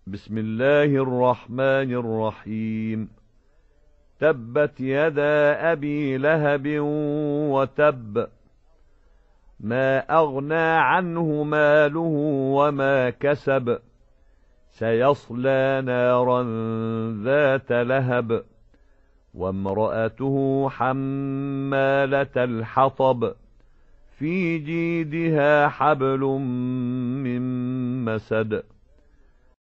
بسم الله الرحمن الرحيم. تبت يدا أبي لهب وتب، ما أغنى عنه ماله وما كسب، سيصلى نارا ذات لهب، وامرأته حمالة الحطب، في جيدها حبل من مسد.